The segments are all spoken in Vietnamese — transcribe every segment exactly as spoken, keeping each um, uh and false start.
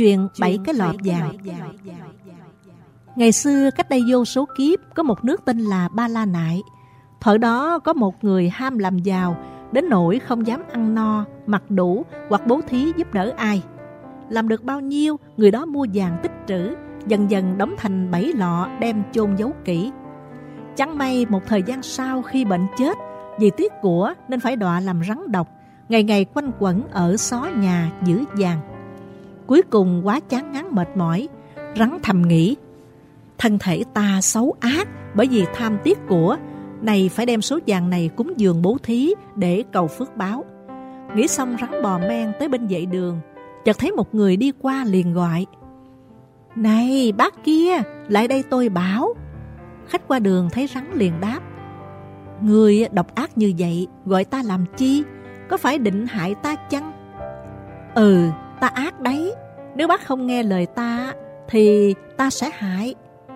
Chuyện bảy cái lọ vàng. Ngày xưa cách đây vô số kiếp, có một nước tên là Ba La Nại. Thời đó có một người ham làm giàu, đến nỗi không dám ăn no, mặc đủ hoặc bố thí giúp đỡ ai. Làm được bao nhiêu, người đó mua vàng tích trữ, dần dần đóng thành bảy lọ đem chôn giấu kỹ. Chẳng may một thời gian sau khi bệnh chết, vì tiếc của nên phải đọa làm rắn độc, ngày ngày quanh quẩn ở xó nhà giữ vàng. Cuối cùng quá chán ngán mệt mỏi, rắn thầm nghĩ: thân thể ta xấu ác bởi vì tham tiếc của, này phải đem số vàng này cúng dường bố thí để cầu phước báo. Nghĩ xong, rắn bò men tới bên vệ đường, chợt thấy một người đi qua liền gọi: này bác kia, lại đây tôi bảo. Khách qua đường thấy rắn liền đáp: người độc ác như vậy gọi ta làm chi? Có phải định hại ta chăng? Ừ, ta ác đấy. Nếu bác không nghe lời ta thì ta sẽ hại.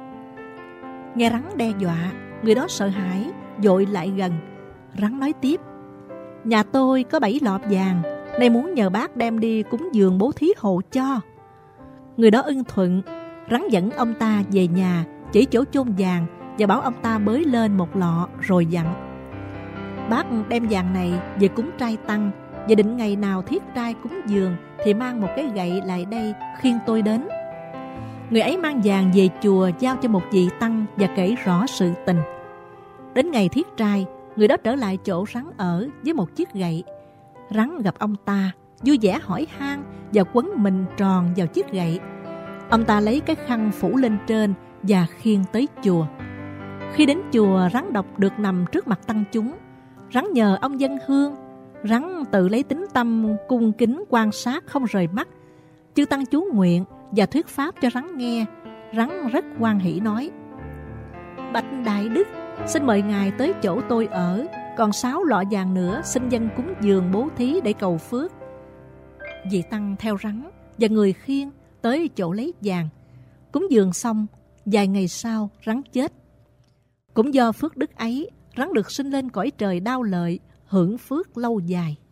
Nghe rắn đe dọa, người đó sợ hãi vội lại gần. Rắn nói tiếp: nhà tôi có bảy lọ vàng, nay muốn nhờ bác đem đi cúng dường bố thí hộ cho. Người đó ưng thuận. Rắn dẫn ông ta về nhà, chỉ chỗ chôn vàng và bảo ông ta bới lên một lọ rồi dặn: bác đem vàng này về cúng trai tăng, và định ngày nào thiết trai cúng dường thì mang một cái gậy lại đây khiêng tôi đến. Người ấy mang vàng về chùa giao cho một vị tăng và kể rõ sự tình. Đến ngày thiết trai, người đó trở lại chỗ rắn ở với một chiếc gậy. Rắn gặp ông ta, vui vẻ hỏi han và quấn mình tròn vào chiếc gậy. Ông ta lấy cái khăn phủ lên trên và khiêng tới chùa. Khi đến chùa, rắn độc được nằm trước mặt tăng chúng. Rắn nhờ ông dâng hương. Rắn tự lấy tín tâm cung kính quan sát không rời mắt. Chư tăng chú nguyện và thuyết pháp cho rắn nghe. Rắn rất hoan hỷ nói: bạch đại đức, xin mời ngài tới chỗ tôi ở, còn sáu lọ vàng nữa xin dâng cúng dường bố thí để cầu phước. Vị tăng theo rắn và người khiêng tới chỗ lấy vàng. Cúng dường xong, vài ngày sau rắn chết. Cũng do phước đức ấy, rắn được sinh lên cõi trời đao lợi, hưởng phước lâu dài.